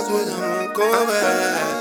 swear I won't go back.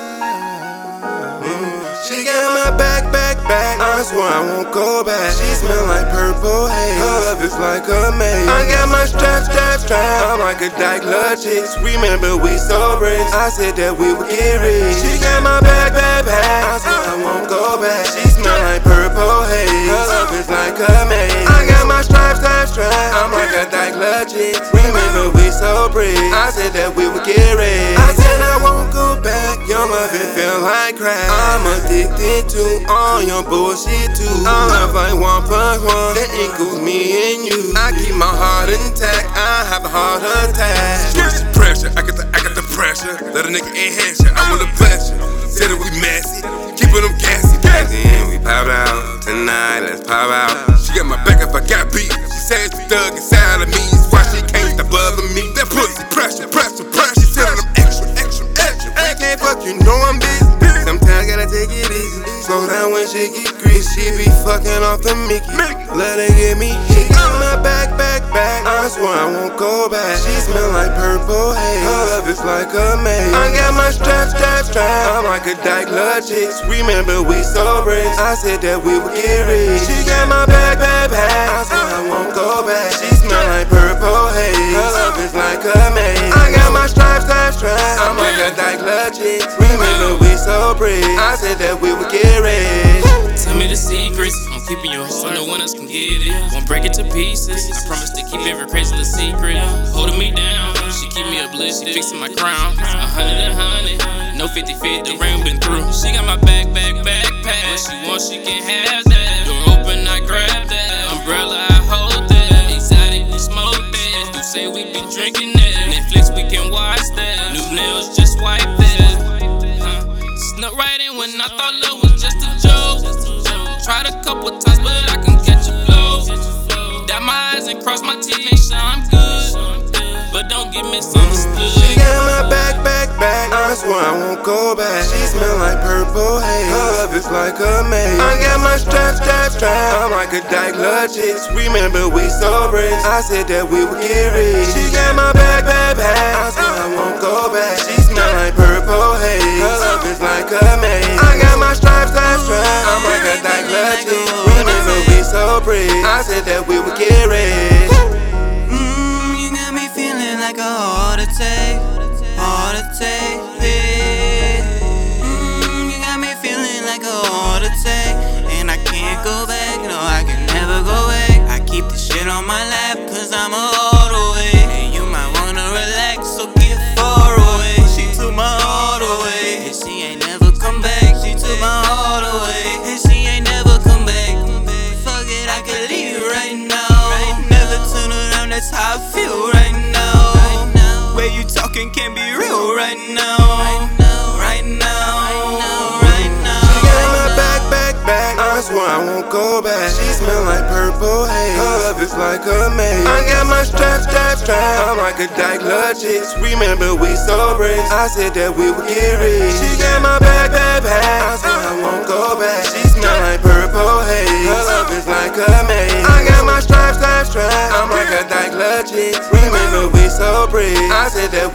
She got my back. I swear I won't go back. She smell like purple haze. Her love is like a maze. I got my strap. I'm like a dyke logic. Remember we so rich. I said that we would get rich. She got my back. I swear I won't go back. She smell like purple haze. Her love is like a maze. I got my strap. I'm like a dyke logic. Remember we so rich. I said that we would get rich. I said I won't go back. Your muffin feel like crack. I'm addicted to all your bullshit too. I love like 1+1. That equals me and you. I keep my heart intact. I have a heart attack. Pressure, I got the pressure. Let a nigga enhance you. I want to bless you. Say that we messy, keeping them gassy. Then we pop out tonight. Let's pop out. She got my back if I got beat. She says the thug inside of me. That's why she can't stop bugging me. That pussy pressure. She said I'm extra. I can't fuck, you know I'm busy. Sometimes gotta take it easy. Slow down when she get greasy. She be fucking off the Mickey. Let her get me. She got my back. I swear I won't go back. She smell like purple haze. Her love is like a maze. I got my strap. I'm like a dyke logic. Remember we so rich. I said that we would get rich. She got my back. I swear I won't go back. She smell like purple haze. Her love is like a maze. I got my strap. I'm like a dyke logic. Remember we so rich. I said that we would get rich. Tell me the secrets, I'm keeping yours so no one else can get it. Won't break it to pieces, I promise to keep every crazy little secret. Holding me down, she keep me uplifted, she fixing my crown. 100, no 50-50, the rain been through. She got my backpack. What she wants, she can have that. Door open, I grab that. Umbrella, I hold that. Exotic, we smoke that. You say we be drinking that. Netflix, we can watch that. New nails, just wipe that. Snuck right in when I thought love was just a joke. Tried a couple times, but I can catch a flow. Dot my eyes and cross my T's, make sure I'm good. But don't get misunderstood. She got my back. I swear I won't go back. She smell like purple haze. Her love is like a maze. I got my strap. I'm like a dyke logic. Remember we so rich. I said that we would get rich. She got my back. I swear I won't go back. She smell like purple haze. Her love is like a maze. I got my strap. I'm like a dyke logic. Remember we so rich. I said that we would get rich. You got me feeling like a heart attack. Yeah. You got me feeling like a heart attack. And I can't go back, no, I can never go back. I keep the shit on my lap, cause I'm all the way. And you might wanna relax, so get far away. She took my heart away, and she ain't never come back. She took my heart away, and she ain't never come back. Fuck it, I could leave right now. Never turn around, that's how I feel right now. Where you talking can't be real right now. She got my back. I swear I won't go back. She smell like purple haze. Her love is like a maze. I got my strap. I'm like a dyke logic. Remember we so rich. I said that we would get rich. She got my back. I swear I won't go back. She smell like purple haze. Her love is like a maze. I got my strap. I'm like a dyke logic. Remember we so rich. I said that